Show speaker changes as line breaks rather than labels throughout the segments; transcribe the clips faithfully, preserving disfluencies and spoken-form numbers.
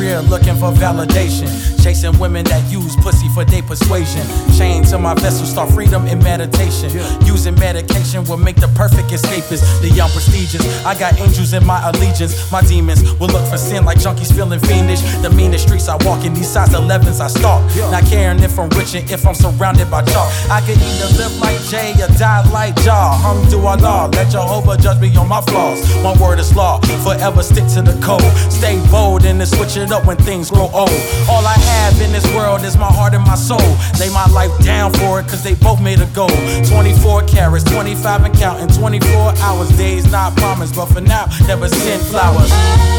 career looking for validation. Chasing women that use pussy for their persuasion. Chained to my vessel, start freedom in meditation. Using medication will make the perfect escapist. The young prestigious, I got angels in my allegiance. My demons will look for sin like junkies feeling fiendish. The meanest streets I walk in, these size elevens I stalk. Not caring if I'm rich and if I'm surrounded by chalk. I could either live like Jay or die like Jah. Hung to Allah, let Jehovah judge me on my flaws. My word is law, forever stick to the code. Stay bold and then switch it up when things grow old. All I have in this world is my heart and my soul. Lay my life down for it cause they both made a goal. Twenty-four carats, twenty-five and counting. Twenty-four hours, days not promised, but for now, never send flowers.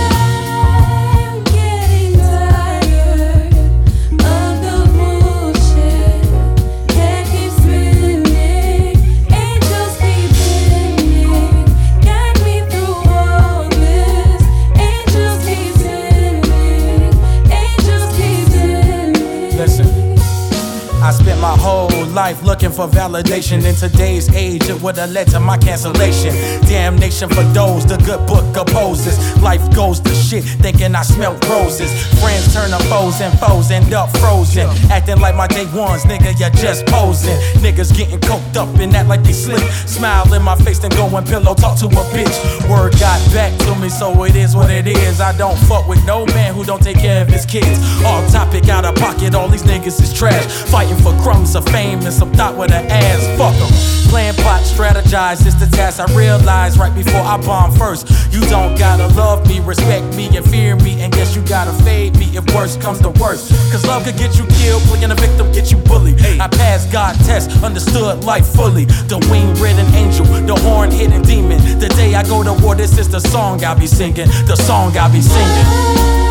I spent my whole life looking for validation. In today's age, it would've led to my cancellation. Damnation for those, the good book opposes. Life goes to shit, thinking I smelt roses. Friends turn to foes and foes end up frozen. Acting like my day ones, nigga, you're just posing. Niggas getting coked up and act like they slick. Smile in my face, then go and pillow talk to a bitch. Word got back to me, so it is what it is. I don't fuck with no man who don't take care of his kids. Off topic, out of pocket, all these niggas is trash. Fighting for crumbs of fame and some thought with an ass. Fuck em. Plan, plot, strategize, it's the task I realized right before I bomb first. You don't gotta love me, respect me, and fear me, and yes, you gotta fade me if worse comes to worse. Cause love could get you killed, playing a victim get you bullied. I passed God test, understood life fully. The wing-ridden angel, the horn-hitting demon. The day I go to war, this is the song I'll be singing. The song I'll be singing.